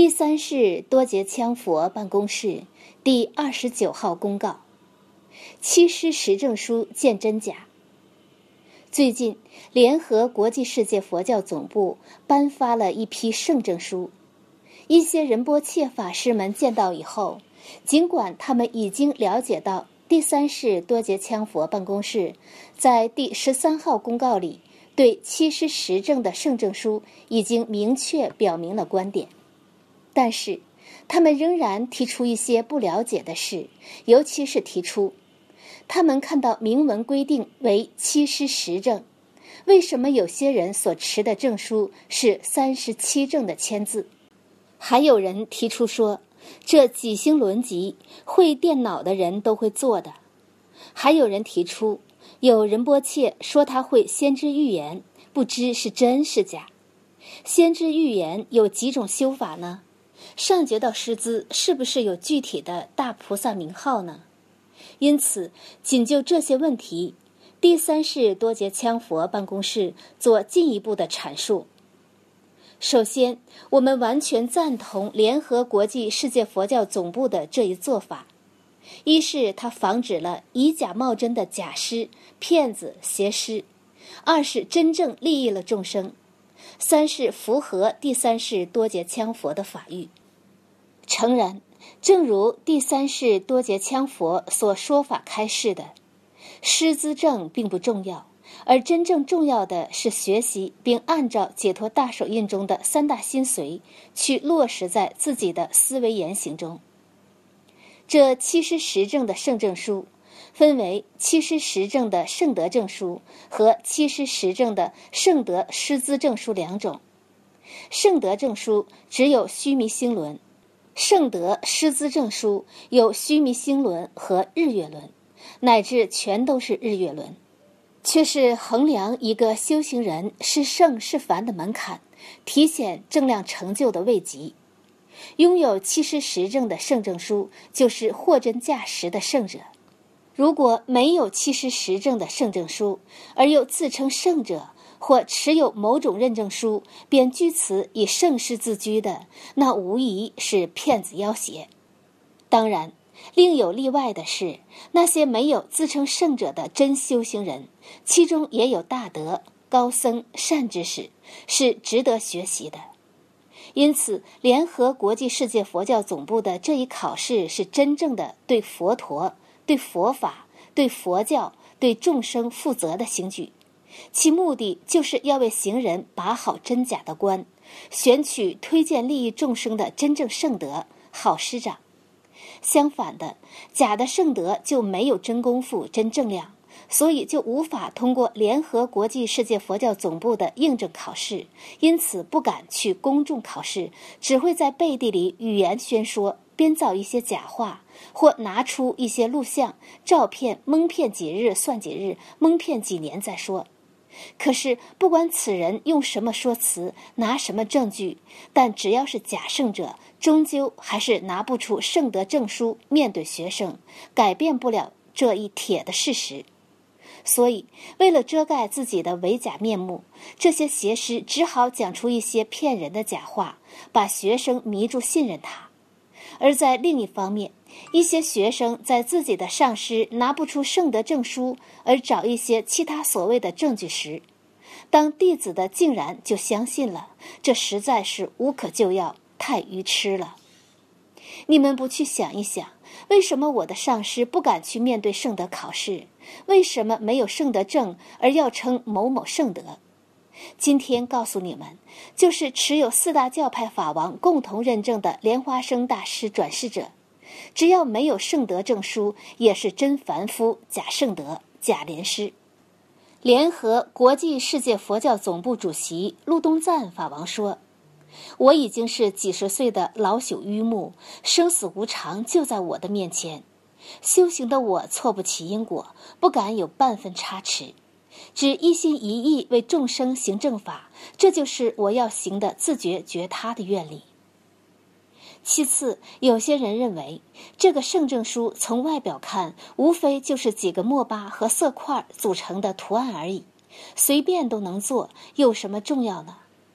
第三世多杰羌佛办公室第29号公告：七师实证书见真假。最近，联合国际世界佛教总部颁发了一批圣证书。一些仁波切法师们见到以后，尽管他们已经了解到第三世多杰羌佛办公室在第13号公告里对七师实证的圣证书已经明确表明了观点，但是他们仍然提出一些不了解的事，尤其是提出他们看到明文规定为七师实证，为什么有些人所持的证书是37证的签字？还有人提出说，这几星轮级会电脑的人都会做的。还有人提出，有仁波切说他会先知预言，不知是真是假。先知预言有几种修法呢？上觉到师资是不是有具体的大菩萨名号呢？因此，仅就这些问题，第三世多杰羌佛办公室做进一步的阐述。首先，我们完全赞同联合国际世界佛教总部的这一做法。一是它防止了以假冒真的假师、骗子、邪师；二是真正利益了众生；三是符合第三世多杰羌佛的法欲。诚然，正如第三世多杰羌佛所说法开示的，师资证并不重要，而真正重要的是学习并按照解脱大手印中的三大心髓去落实在自己的思维言行中。这七师实证的圣证书分为七师实证的圣德证书和七师实证的圣德师资证书两种。圣德证书只有须弥星轮，圣德师资证书有须弥星轮和日月轮，乃至全都是日月轮，却是衡量一个修行人是圣是凡的门槛，体现正量成就的位极。拥有七师实证的圣证书，就是货真价实的圣者。如果没有七师实证的圣证书，而又自称圣者，或持有某种认证书，便据此以圣师自居的，那无疑是骗子要挟。当然，另有例外的是，那些没有自称圣者的真修行人，其中也有大德、高僧、善知识，是值得学习的。因此，联合国际世界佛教总部的这一考试是真正的对佛陀、对佛法、对佛教、对众生负责的行举，其目的就是要为行人把好真假的关，选取推荐利益众生的真正圣德、好师长。相反的，假的圣德就没有真功夫、真正量，所以就无法通过联合国际世界佛教总部的印证考试，因此不敢去公众考试，只会在背地里语言宣说，编造一些假话，或拿出一些录像、照片蒙骗几日算几日，蒙骗几年再说。可是不管此人用什么说辞，拿什么证据，但只要是假圣者，终究还是拿不出圣德证书面对学生，改变不了这一铁的事实。所以，为了遮盖自己的伪假面目，这些邪师只好讲出一些骗人的假话，把学生迷住信任他。而在另一方面，一些学生在自己的上师拿不出圣德证书，而找一些其他所谓的证据时，当弟子的竟然就相信了，这实在是无可救药，太愚痴了。你们不去想一想，为什么我的上师不敢去面对圣德考试？为什么没有圣德证而要称某某圣德？今天告诉你们，就是持有四大教派法王共同认证的莲花生大师转世者，只要没有圣德证书，也是真凡夫、假圣德、假莲师。联合国际世界佛教总部主席陆东赞法王说，我已经是几十岁的老朽愚目，生死无常就在我的面前，修行的我错不起因果，不敢有半分差池，只一心一意为众生行正法，这就是我要行的自觉觉他的愿力。其次，有些人认为这个圣证书从外表看，无非就是几个墨巴和色块组成的图案而已，随便都能做，有什么重要呢？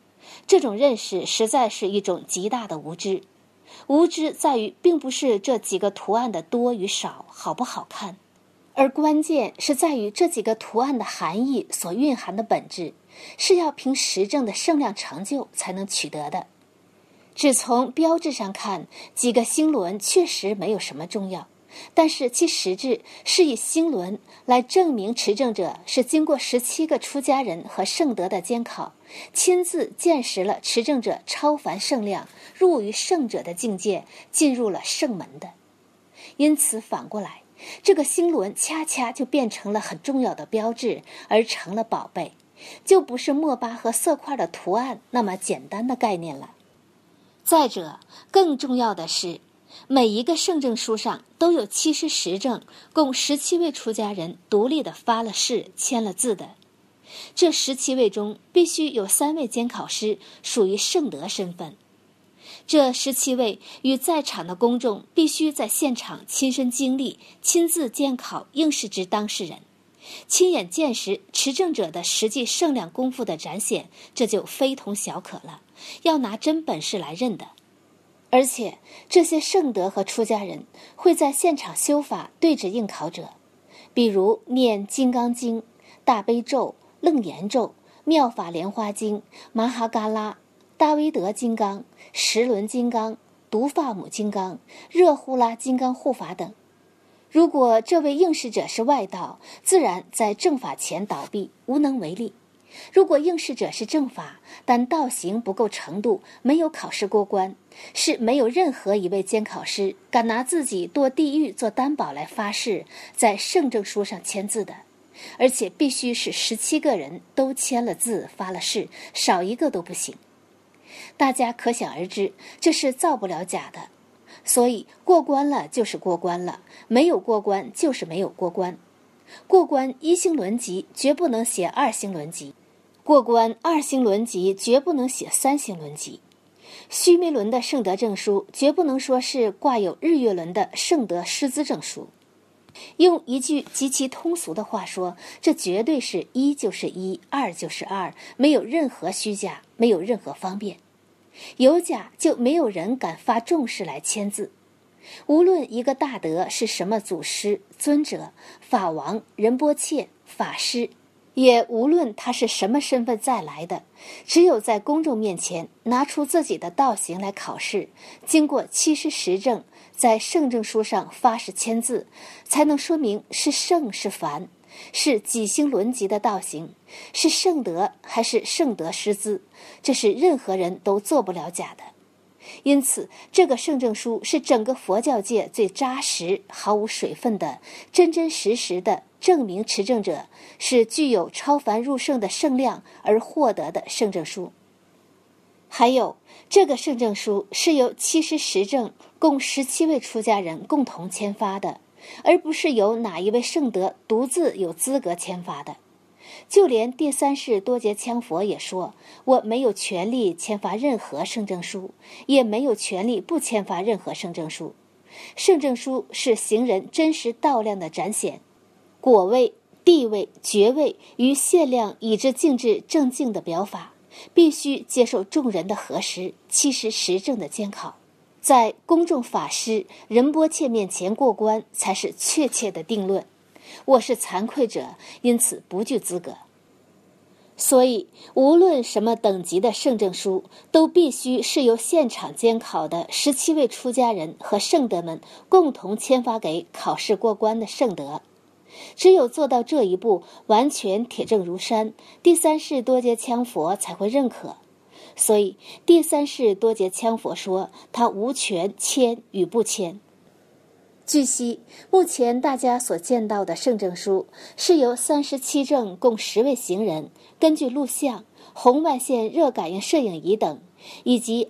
这种认识实在是一种极大的无知。无知在于并不是这几个图案的多与少好不好看，而关键是在于这几个图案的含义所蕴含的本质，是要凭实证的圣量成就才能取得的。只从标志上看，几个星轮确实没有什么重要，但是其实质是以星轮来证明持证者是经过17个出家人和圣德的监考，亲自见识了持证者超凡圣量，入于圣者的境界，进入了圣门的。因此反过来，这个星轮恰恰就变成了很重要的标志，而成了宝贝，就不是墨巴和色块的图案那么简单的概念了。再者，更重要的是，每一个圣证书上都有七师实证，共17位出家人独立地发了誓、签了字的。这17位中，必须有3位监考师属于圣德身份。这17位与在场的公众必须在现场亲身经历、亲自监考应试之当事人，亲眼见识持证者的实际圣量功夫的展现，这就非同小可了，要拿真本事来认的。而且这些圣德和出家人会在现场修法对着应考者，比如念金刚经、大悲咒、楞严咒、妙法莲花经、玛哈嘎拉、大威德金刚、十轮金刚、毒发母金刚、热呼拉金刚护法等。如果这位应试者是外道，自然在正法前倒闭，无能为力。如果应试者是正法，但道行不够程度，没有考试过关，是没有任何一位监考师敢拿自己堕地狱做担保来发誓，在圣证书上签字的，而且必须是17个人都签了字发了誓，少一个都不行。大家可想而知，这是造不了假的。所以过关了就是过关了，没有过关就是没有过关。过关1星轮级绝不能写2星轮级，过关2星轮级绝不能写3星轮级。须弥轮的圣德证书绝不能说是挂有日月轮的圣德师资证书。用一句极其通俗的话说，这绝对是1就是1，2就是2，没有任何虚假，没有任何方便。有假就没有人敢发重誓来签字。无论一个大德是什么祖师、尊者、法王、仁波切、法师，也无论他是什么身份再来的，只有在公众面前拿出自己的道行来考试，经过7师实证，在圣证书上发誓签字，才能说明是圣是凡，是几星轮级的道行，是圣德还是圣德师资，这是任何人都做不了假的。因此这个圣证书是整个佛教界最扎实、毫无水分的、真真实实的证明持证者是具有超凡入圣的圣量而获得的圣证书。还有，这个圣证书是由7师实证共17位出家人共同签发的，而不是由哪一位圣德独自有资格签发的。就连第3世多杰羌佛也说，我没有权利签发任何圣证书，也没有权利不签发任何圣证书。圣证书是行人真实道量的展显，果位、地位、觉位与限量以至静至正境的表法，必须接受众人的核实，7师实证的监考，在公众法师仁波切面前过关，才是确切的定论。我是惭愧者，因此不具资格。所以无论什么等级的圣证书，都必须是由现场监考的17位出家人和圣德们共同签发给考试过关的圣德。只有做到这一步，完全铁证如山，第3世多杰羌佛才会认可。所以第3世多杰羌佛说，他无权签与不签。据悉，目前大家所见到的圣证书是由37证共10位行人根据录像、红外线热感应摄影仪等，以及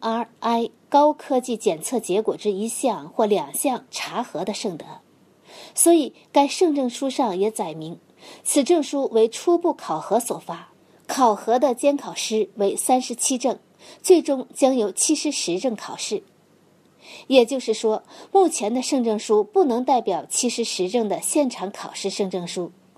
MRI 高科技检测结果之1项或2项查核的圣德。所以该圣证书上也载明，此证书为初步考核所发，考核的监考师为37证，最终将由7师实证考试。也就是说，目前的圣证书不能代表7师实证的现场考试圣证书。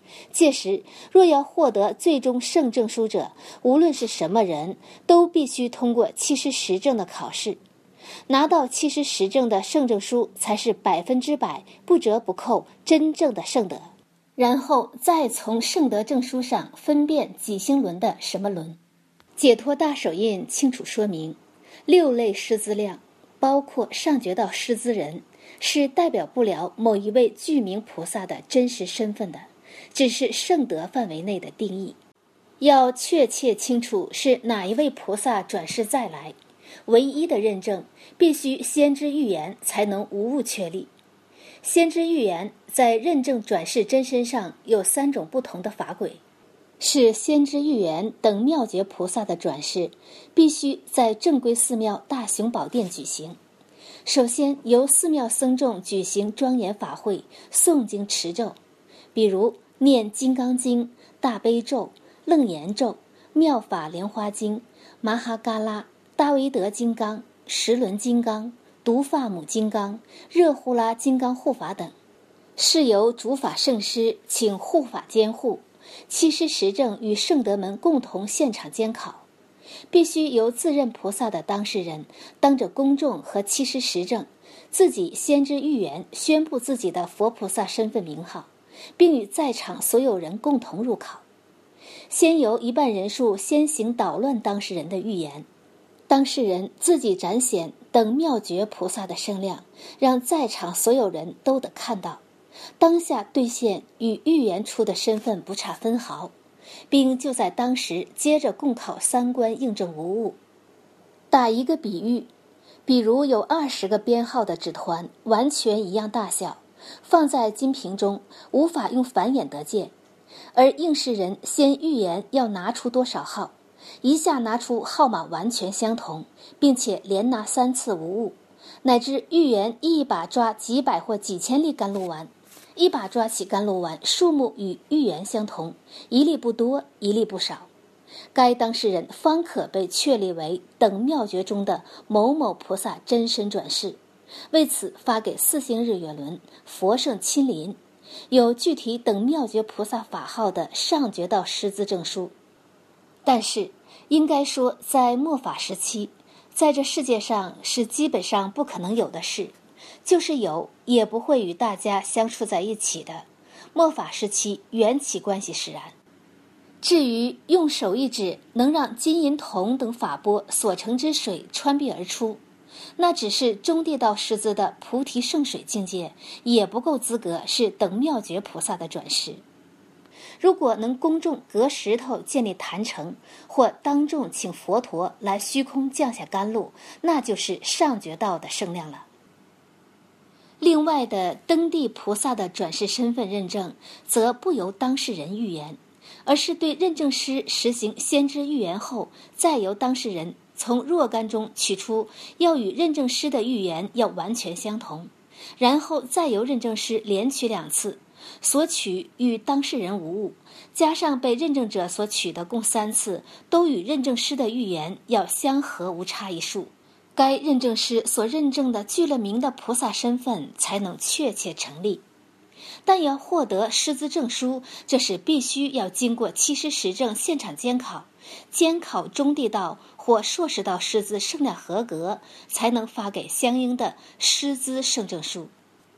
届时若要获得最终圣证书者，无论是什么人，都必须通过七师实证的考试。拿到七师实证的圣证书，才是100%不折不扣真正的圣德。然后再从圣德证书上分辨几星轮的什么轮。解脱大手印清楚说明，6类师资量，包括上觉道师资人，是代表不了某一位具名菩萨的真实身份的，只是圣德范围内的定义。要确切清楚是哪一位菩萨转世再来，唯一的认证必须先知预言才能无误确立。先知预言在认证转世真身上有3种不同的法轨，是先知预言等妙觉菩萨的转世必须在正规寺庙大雄宝殿举行。首先由寺庙僧众举行庄严法会，诵经持咒，比如念金刚经、大悲咒、楞严咒、妙法莲花经、麻哈嘎拉、大威德金刚、十轮金刚、毒发母金刚、热呼啦金刚护法等，是由主法圣师请护法监护，七师实证与圣德门共同现场监考，必须由自认菩萨的当事人当着公众和七师实证，自己先知预言宣布自己的佛菩萨身份名号，并与在场所有人共同入考。先由一半人数先行捣乱当事人的预言，当事人自己展显等妙觉菩萨的声量，让在场所有人都得看到，当下兑现与预言出的身份不差分毫，并就在当时接着共考3关印证无误。打一个比喻，比如有20个编号的纸团，完全一样大小，放在金瓶中，无法用凡眼得见，而应试人先预言要拿出多少号，一下拿出号码完全相同，并且连拿3次无误，乃至预言一把抓几百或几千粒甘露丸，一把抓起甘露丸数目与预言相同，一粒不多，一粒不少，该当事人方可被确立为等妙觉中的某某菩萨真身转世，为此发给4星日月轮、佛圣亲临，有具体等妙觉菩萨法号的上觉道师资证书。但是应该说，在末法时期，在这世界上是基本上不可能有的事，就是有也不会与大家相处在一起的。末法时期缘起关系使然。至于用手一指能让金银铜等法钵所成之水穿壁而出，那只是中地道师资的菩提圣水境界，也不够资格是等妙觉菩萨的转世。如果能公众隔石头建立坛城，或当众请佛陀来虚空降下甘露，那就是上觉道的声量了。另外的登地菩萨的转世身份认证，则不由当事人预言，而是对认证师实行先知预言后，再由当事人从若干中取出要与认证师的预言要完全相同，然后再由认证师连取2次，所取与当事人无误，加上被认证者所取的共3次，都与认证师的预言要相合无差一数，该认证师所认证的具了名的菩萨身份才能确切成立。但要获得师资证书，这是必须要经过七师实证现场监考，监考中地道或硕士道师资圣量合格，才能发给相应的师资圣证书。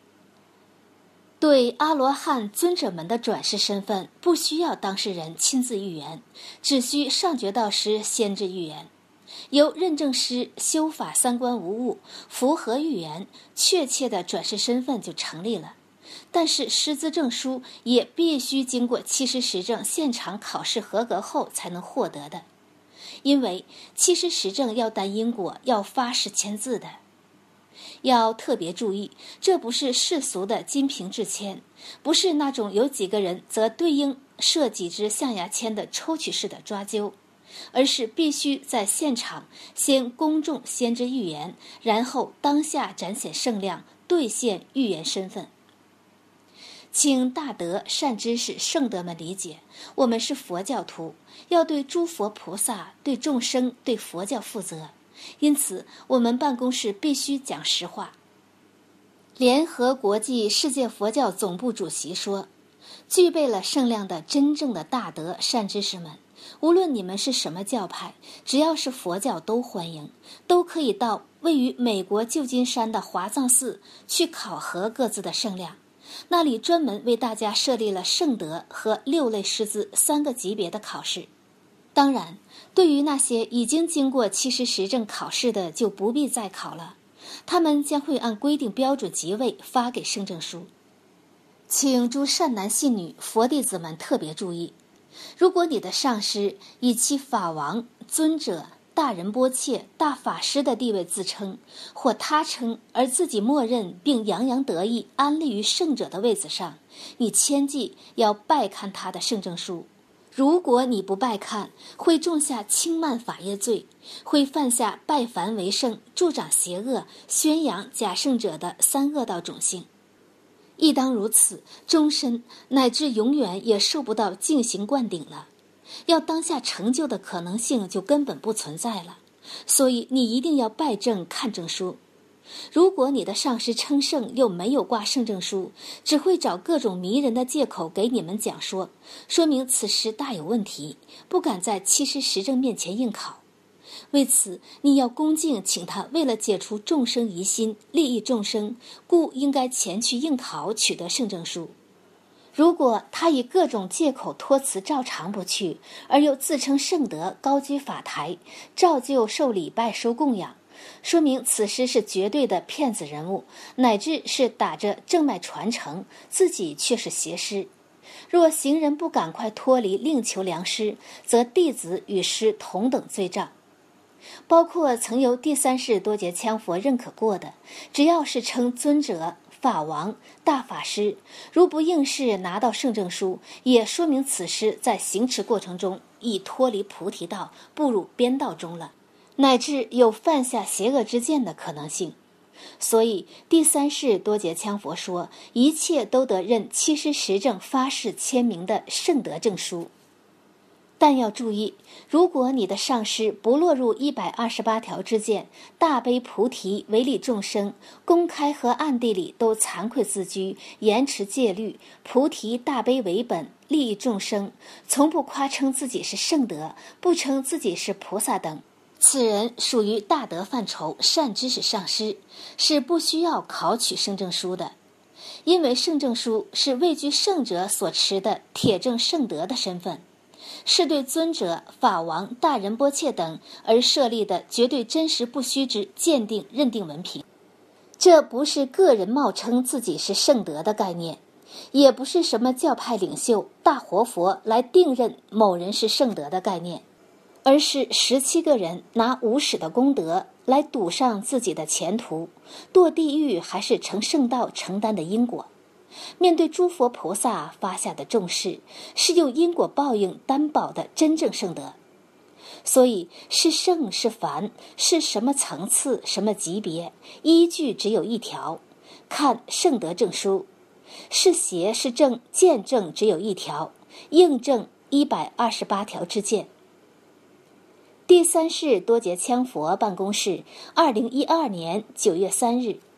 对阿罗汉尊者们的转世身份，不需要当事人亲自预言，只需上觉道师先知预言，由认证师修法3关无误，符合预言，确切的转世身份就成立了。但是师资证书也必须经过七师实证现场考试合格后才能获得的，因为七师实证要担因果，要发誓签字的。要特别注意，这不是世俗的金瓶制签，不是那种有几个人则对应设几支象牙签的抽取式的抓阄，而是必须在现场先公众先知预言，然后当下展显圣量，兑现预言身份。请大德善知识圣德们理解，我们是佛教徒，要对诸佛菩萨、对众生、对佛教负责，因此我们办公室必须讲实话。联合国际世界佛教总部主席说， 具备了圣量的真正的大德善知识们，无论你们是什么教派，只要是佛教都欢迎，都可以到位于美国旧金山的华藏寺去考核各自的圣量。那里专门为大家设立了圣德和6类师资3个级别的考试。当然，对于那些已经经过七师实证考试的，就不必再考了，他们将会按规定标准级位发给圣证书。请诸善男信女佛弟子们特别注意，如果你的上师以其法王、尊者、大仁波切、大法师的地位自称或他称，而自己默认并洋洋得意安立于圣者的位子上，你切记要拜看他的圣证书。如果你不拜看，会种下轻慢法业罪，会犯下拜凡为圣、助长邪恶、宣扬假圣者的3恶道种性。亦当如此，终身乃至永远也受不到净行灌顶了，要当下成就的可能性就根本不存在了。所以你一定要拜证看证书。如果你的上师称圣又没有挂圣证书，只会找各种迷人的借口给你们讲说，说明此师大有问题，不敢在七师实证面前应考。为此，你要恭敬请他为了解除众生疑心，利益众生，故应该前去应考，取得圣证书。如果他以各种借口托辞照常不去，而又自称圣德，高居法台，照旧受礼拜收供养，说明此师是绝对的骗子人物，乃至是打着正脉传承，自己却是邪师。若行人不赶快脱离另求良师，则弟子与师同等罪障。包括曾由第3世多杰羌佛认可过的，只要是称尊者、法王、大法师，如不应试拿到圣证书，也说明此师在行持过程中已脱离菩提道，步入边道中了，乃至有犯下邪恶之见的可能性。所以第3世多杰羌佛说，一切都得认七师实证发誓签名的圣德证书。但要注意，如果你的上师不落入128条之见，大悲菩提，唯利众生，公开和暗地里都惭愧自居，严持戒律，菩提大悲为本，利益众生，从不夸称自己是圣德，不称自己是菩萨等，此人属于大德范畴善知识上师，是不需要考取圣证书的。因为圣证书是位居圣者所持的铁证圣德的身份，是对尊者、法王、大仁波切等而设立的绝对真实不虚之鉴定认定文凭。这不是个人冒称自己是圣德的概念，也不是什么教派领袖、大活佛来定认某人是圣德的概念，而是17个人拿无始的功德来赌上自己的前途，堕地狱还是成圣道承担的因果。面对诸佛菩萨发下的重誓，是用因果报应担保的真正圣德。所以是圣是凡，是什么层次什么级别，依据只有一条，看圣德证书。是邪是正见证只有一条，应证128条之见。第3世多杰羌佛办公室，2012年9月3日。